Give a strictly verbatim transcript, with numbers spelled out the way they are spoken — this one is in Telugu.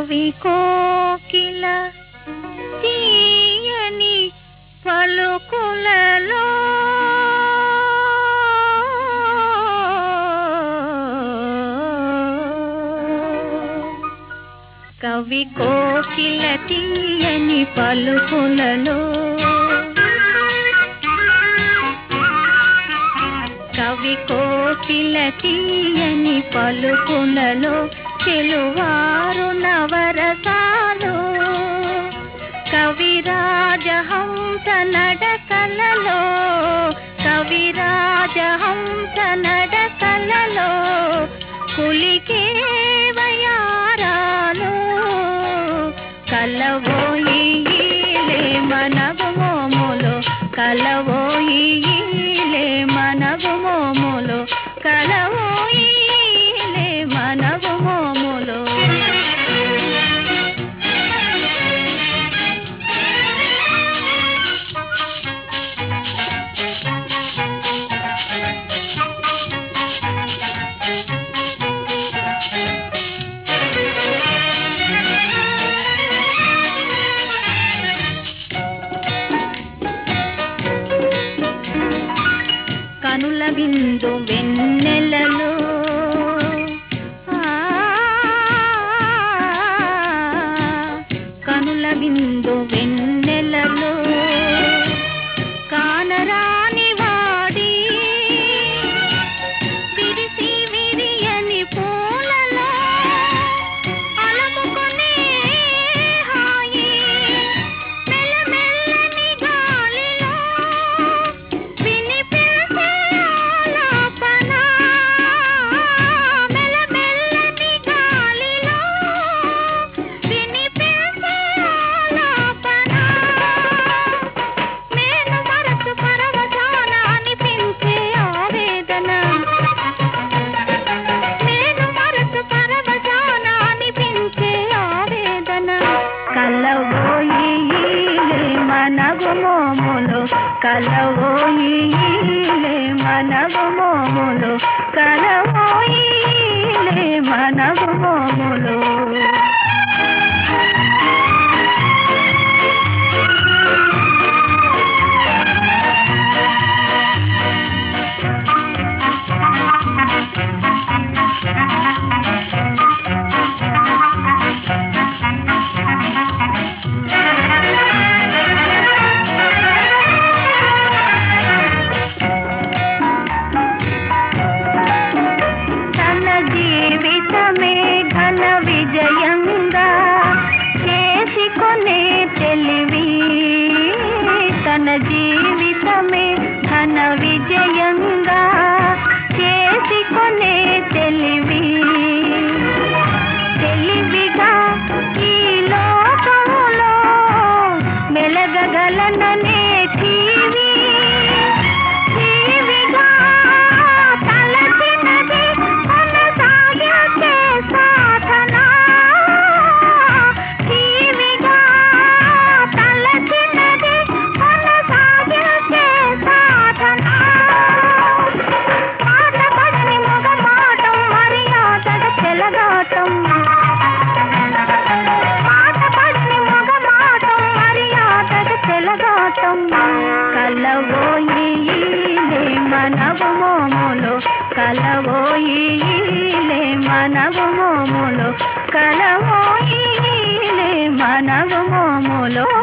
కవి కోకిల తీయని పలుకులలో కవి కోకిల తీయని పలుకులలో కవి కోకిల తీయని పలుకులలో చెలువారు నవరసాలు కవిరాజహంస నడకలలో కవిరాజహంస నడకలలో కులికే వయారాలు కలవోయిలే మనగు మోములు కలవోయిలే మనగు మోములు కలవోయిలే మనగు మోములు కనుల బిందు వెన్నెలలో కనుల బిందు వెన్నెలలో కానరాని వాడి విరిసి విరియని పూలలో అలముకునే హాయి మెల్లమెల్లని గాలిలో వినిపించే ఆలాపన మెల్లమెల్లని గాలిలో వినిపించే ఆలాపన మేను మరచు పరవశాన అనిపించే ఆవేదన మేను మరచు పరవశాన అనిపించే ఆవేదన కలవోయిలే మనగు మోములు కలవోయిలే మనగు మోములు కలవోయిలే మనగు మోములు తన జీవితమే ఘన విజయంగా చేసుకునే తెలివి తన జీవితమే ఘన విజయంగా చేసుకునే తెలివి తెలివిగా ఈ లోకంలో మెలగగలననే టీవీ టీవీగా తలచినది కొనసాగించే సాధన టీవీగా తలచినది కొనసాగించే సాధన పాటపడని మొగమాటం మర్యాదగ చెలగాటం పాటపడని మొగమాటం మర్యాదగ చెలగాటం కలవోయిలే మనగు మోములు కలవోయిలే మనగు మోములు కలవోయిలే మనగు మోములు